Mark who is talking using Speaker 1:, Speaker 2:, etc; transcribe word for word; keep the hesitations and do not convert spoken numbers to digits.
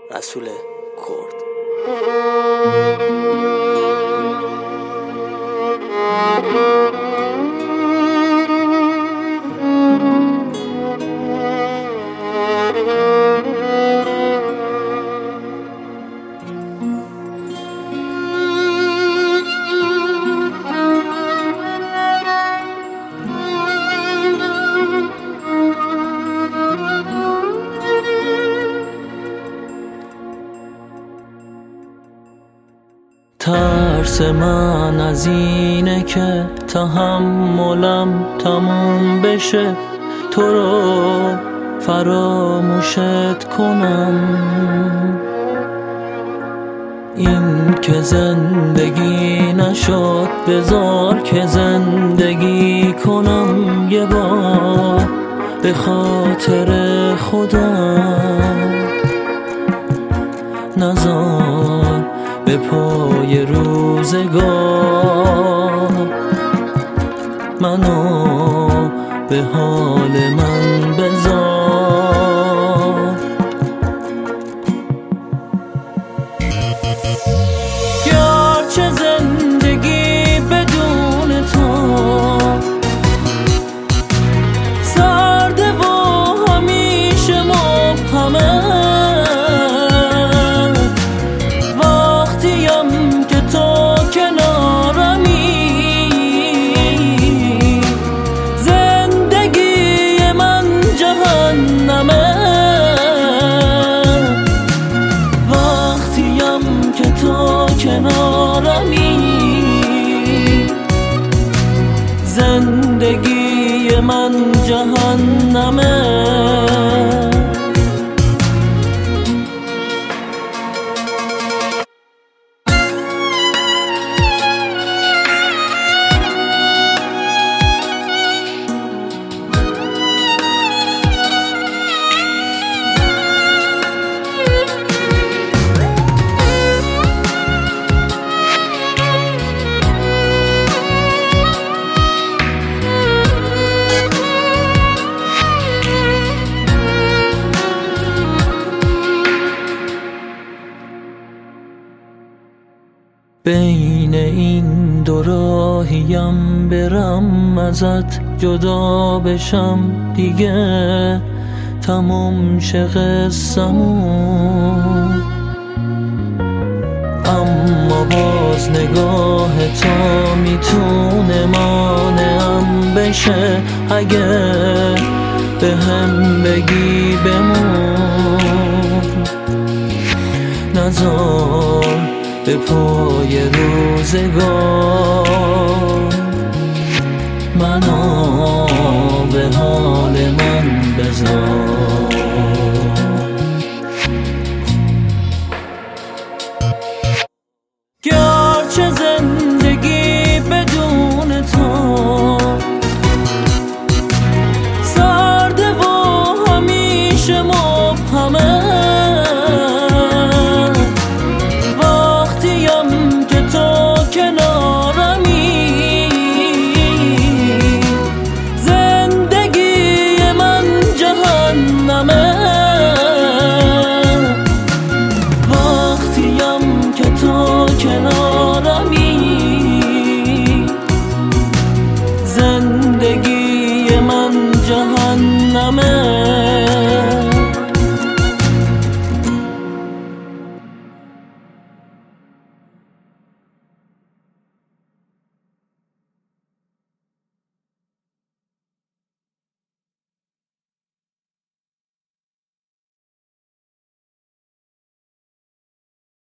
Speaker 1: رسول کرد.
Speaker 2: ترس من از اینه که تحملم تموم بشه، تو رو فراموشت کنم. این که زندگی نشد بذار که زندگی کنم یه بار به خاطر خودم. نزار به پای روزگار منو به حال من بذار. گرچه زندگی بدون تو سرده و همیشه مبهمه، زندگی من جهنمه. بین این دو راهیم برم ازت جدا بشم، دیگه تموم شه قصه‌مون. اما باز نگاه تو میتونه مانعم بشه، اگه به هم بگی بمون. نذار به پای روزگار